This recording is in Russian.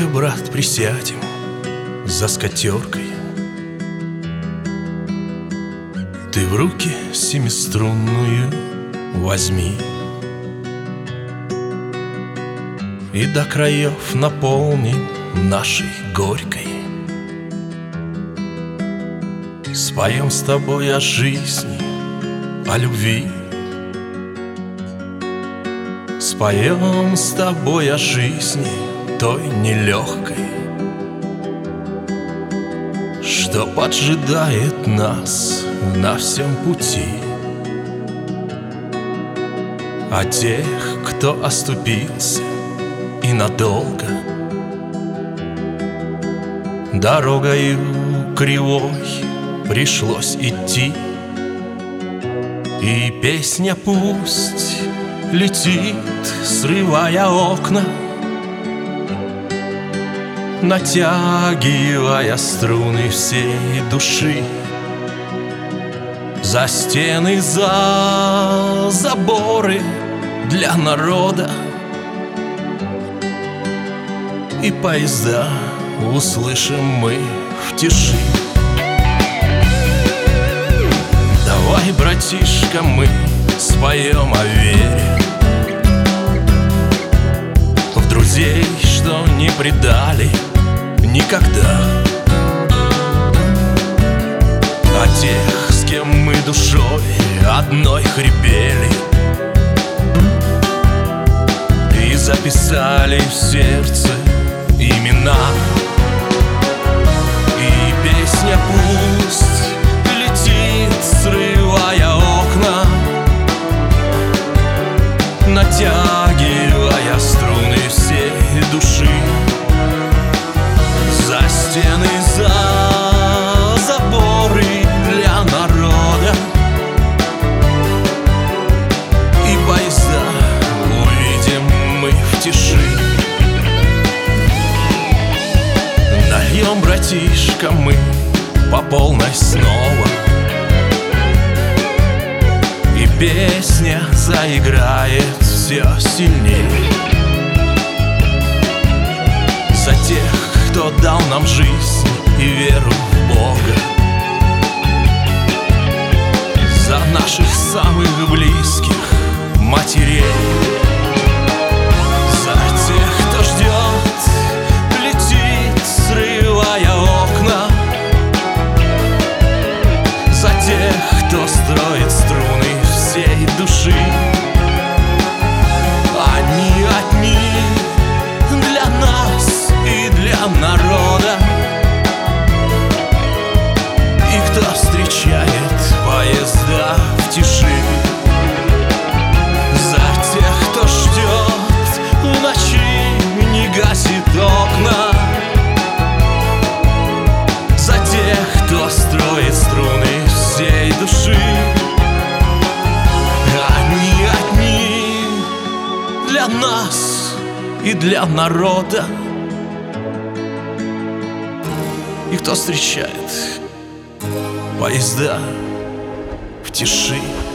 Давай-ка, брат, присядем за скатеркой. Ты в руки семиструнную возьми и до краев наполним нашей горькой. Споем с тобой о жизни, о любви. Споем с тобой о жизни той нелегкой, что поджидает нас на всем пути. О тех, кто оступился и надолго дорогою кривой пришлось идти. И песня пусть летит, срывая окна, натягивая струны всей души. За стены, за заборы для народа. И поезда услышим мы в тиши. Давай, братишка, мы споем о вере, в друзей, что не предали никогда, о тех, с кем мы душой одной хрипели и записали в сердце имена. И песня пусть летит, срывая окна, натягивая струны всей души. За стены, за заборы для народа. И поезда увидим мы в тиши. Нальем, братишка, мы по полной снова, и песня заиграет все сильнее. За тех, кто дал нам жизнь и веру в Бога, за наших самых близких матерей, за тех, кто ждет, летит, срывая окна, за тех, кто строит струны всей души. Они одни для нас и для народа. И кто встречает поезда в тиши. За тех, кто ждет в ночи, не гасит окна. За тех, кто строит струны всей души. Они одни для нас и для народа. И кто встречает поезда в тиши.